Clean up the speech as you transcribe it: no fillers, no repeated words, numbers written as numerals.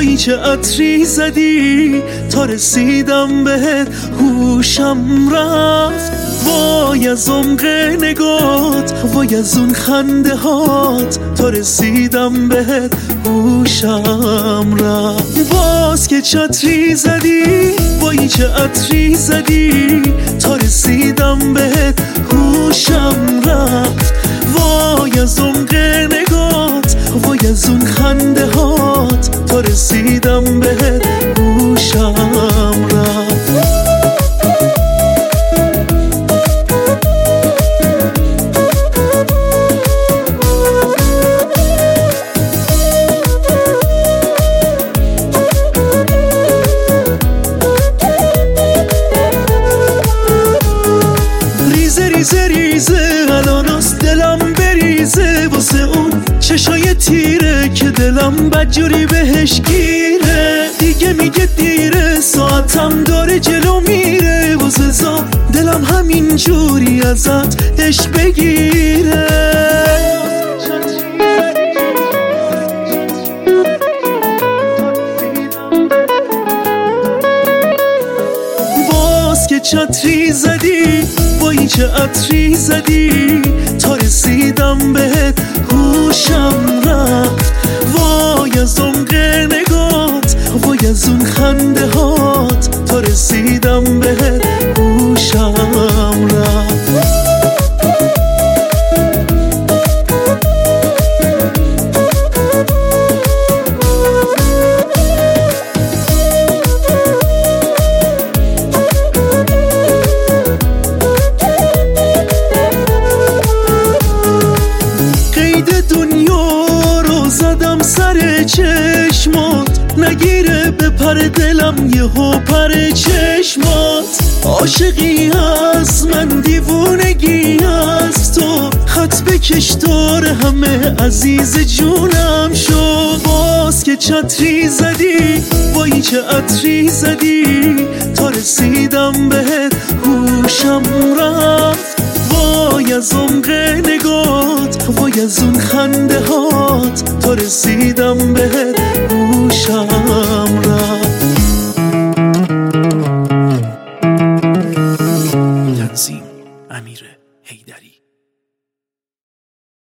وای چه عطری زدی تا رسیدم بهت هوشم رفت. وای از عمق نگات، وای از اون خنده هات تا رسیدم بهت هوشم رفت. باز که چتری زدی، وای چه عطری زدی تا رسیدم بهت هوشم رفت. وای از عمق نگات، وای از اون خنده هات تا رسیدم بهت هوشم رفت. ریزه ریزه الاناست دلم بریزه واسه اون چشای تیره که دلم بدجوری بهش گیره. دیگه میگه دیره، ساعتم داره جلو میره، واسه زا دلم همین جوری ازت عشق بگیره. باز که چتری زدی، وای چه عطری زدی تا رسیدم بهت هوشم رفت. وای از عمق نگات، وای از اون خنده هات تا رسیدم بهت هوشم رفت. دنیا رو زدم سر چشمات، نگیره به پر دلم یهو پر چشمات. عاشقی هست من دیوونگی هست تو، خط بکش دور همه عزیز جونم شو. باز که چتری زدی، وای چه عطری زدی تا رسیدم بهت هوشم رفت. وای از عمق نگات، وای از اون خنده هات تا رسیدم